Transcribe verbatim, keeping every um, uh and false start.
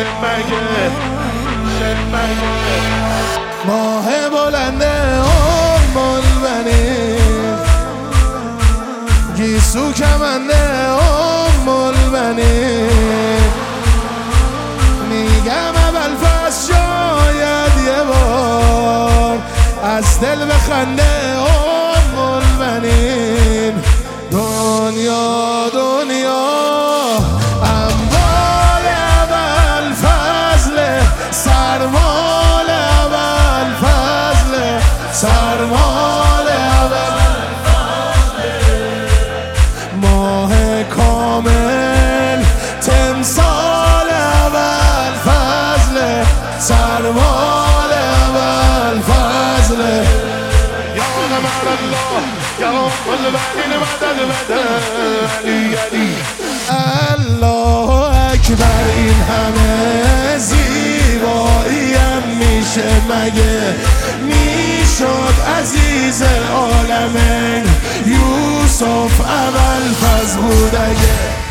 مگه مگه ماه بلند ام البنین گیسو کمنده ام البنین میگم اول فصل شاید یه بار از دل بخنده ام البنین دنیا دنیا اموال اول فضل سرمال اول فضل سرمال اول ماه کامل تمثال اول فضل سرمال اول فضل یا قمر الله یا البنین مدد مدد علی علی الله اکبر این همه زیباییم میشه مگه میشد عزیز عالمین یوسف اول فضل بود اگه